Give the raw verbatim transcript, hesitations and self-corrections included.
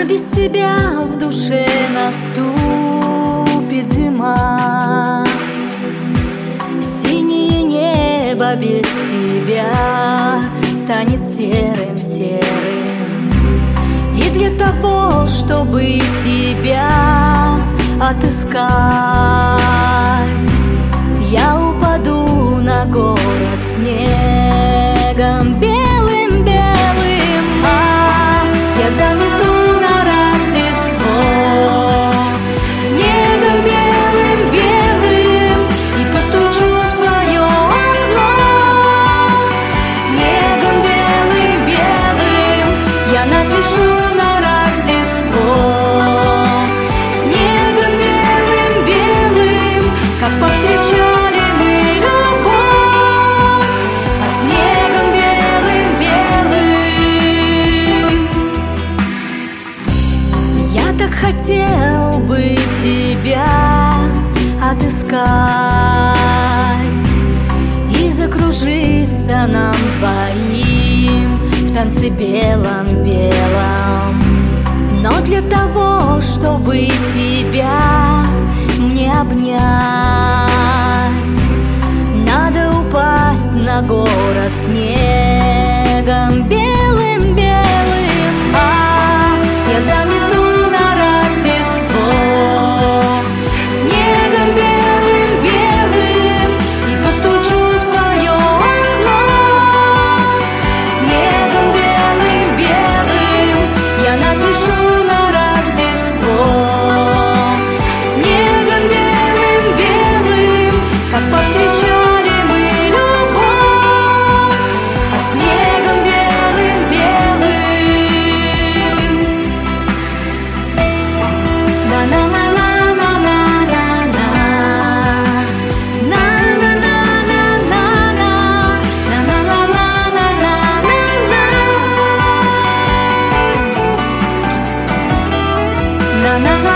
без тебя в душе наступит зима. Синее небо без тебя станет серым-серым. И для того, чтобы тебя отыскать, я упаду на город снегом белым-белым. А я замету на Рождество снегом белым-белым и постучу в твое окно снегом белым-белым. Я напишу на Рождество снегом белым-белым, как повстречали мы любовь под снегом белым-белым. Я так хотел бы тебя отыскать и закружиться нам двоим в танце белом-белом. Но для того, чтобы тебя мне обнять, надо упасть на город снегом белым-белым. А я замету на Рождество снегом белым-белым и постучу в твое окно снегом белым-белым. Я напишу на Рождество снегом белым-белым, как повстречали мы любовь под снегом белым-белым. На-на-на-на-на-на-на-на, на-на-на-на-на-на, на-на-на-на-на-на-на.